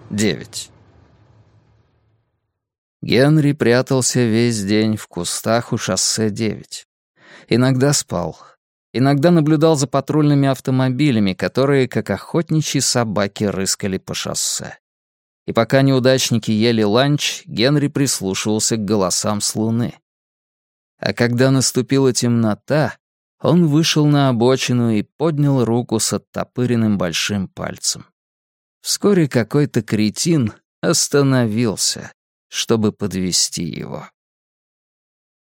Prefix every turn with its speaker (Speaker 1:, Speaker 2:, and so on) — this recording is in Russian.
Speaker 1: 9. Генри прятался весь день в кустах у шоссе 9. Иногда спал. Иногда наблюдал за патрульными автомобилями, которые, как охотничьи собаки, рыскали по шоссе. И пока неудачники ели ланч, Генри прислушивался к голосам с Луны. А когда наступила темнота, он вышел на обочину и поднял руку с оттопыренным большим пальцем. Вскоре какой-то кретин остановился, чтобы подвезти его.